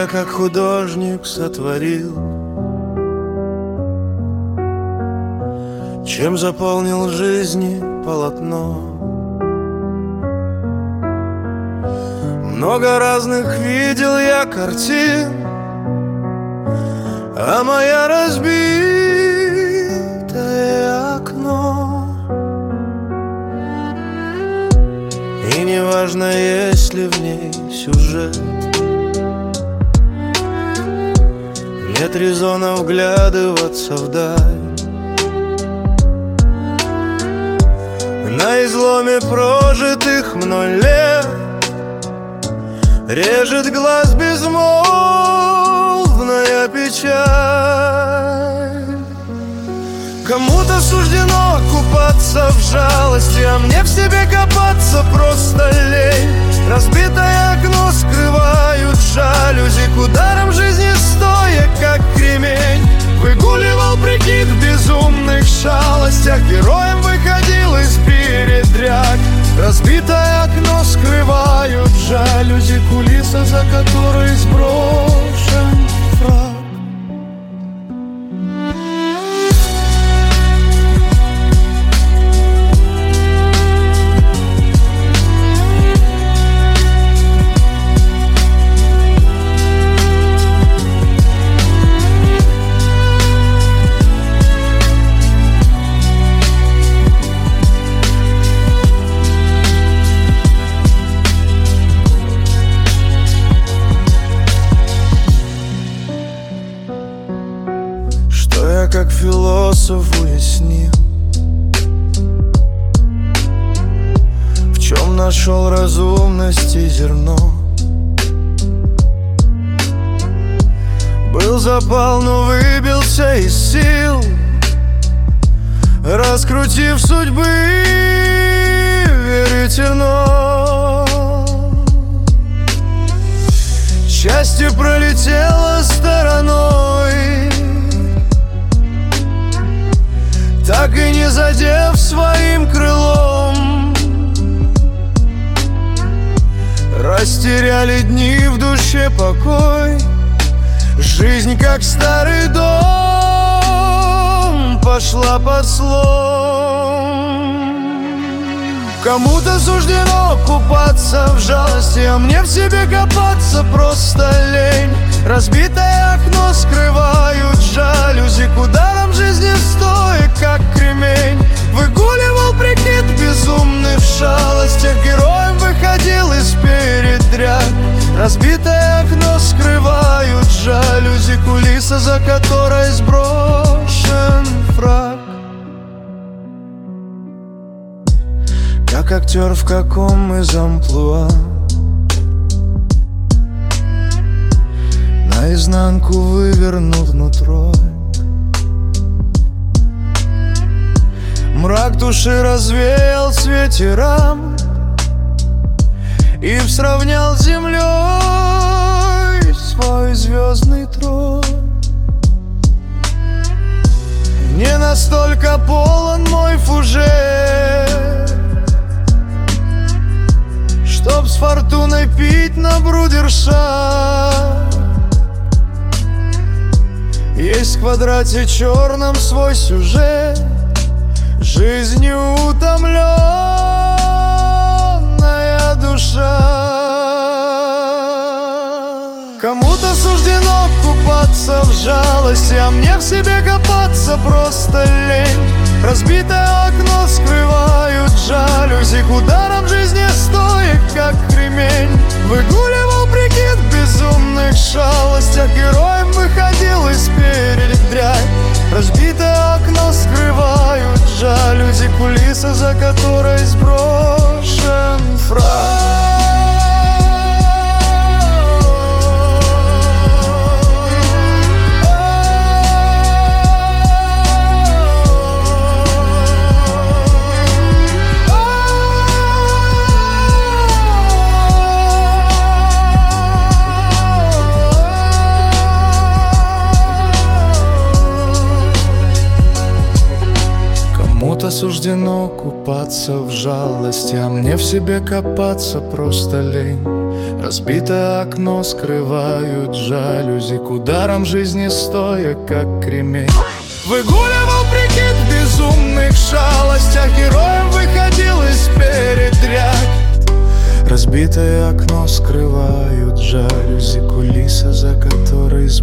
я как художник сотворил, чем заполнил жизни полотно. Много разных видел я картин, а моя разбитое окно. И неважно, есть ли в ней сюжет, нет резона вглядываться вдаль. На изломе прожитых мной лет режет глаз безмолвная печаль. Кому-то суждено купаться в жалости, а мне в себе копаться просто лень. Разбитое окно скрывают жалюзи, к ударам жизни стоя, как кремень. Выгуливал прикид в безумных шалостях, героем выходил из передряг. Разбитое окно скрывают жалюзи, кулиса, за которой сброшен фрак. Как философ уяснил, в чем нашел разумности зерно. Был запал, но выбился из сил, раскрутив судьбы веретено. Счастье пролетело стороной, так и не задев своим крылом. Растеряли дни в душе покой, жизнь, как старый дом, пошла под слом. Кому-то суждено купаться в жалости, а мне в себе копаться просто лень. Разбитое окно скрывают жалюзи, к ударам жизни стоя, как кремень. Выгуливал прикид в безумных шалостях, героем выходил из передряг. Разбитое окно скрывают жалюзи, кулиса, за которой сброшен фрак. Как актер в каком из амплуа, наизнанку вывернув нутро. Мрак души развеял в свете рам и сравнял с землей свой звездный трон. Не настолько полон мой фужер, чтоб с фортуной пить на брудершафт. Есть в квадрате черном свой сюжет, жизнью утомленная душа. Кому-то суждено купаться в жалости, а мне в себе копаться просто лень. Разбитое окно скрывают жалюзи, к ударам жизни стоя, как кремень. Выгуливал прикид в безумных шалостях, героем выходил из передряг. Разбитое окно скрывают жалюзи, кулиса, за которой сброшен фрак. суждено купаться в жалости, а мне в себе копаться просто лень. Разбитое окно скрывают жалюзи, к ударам жизни стоя, как кремень. Выгуливал прикид в безумных шалостях, героем выходил из передряг. Разбитое окно скрывают жалюзи, кулиса, за которой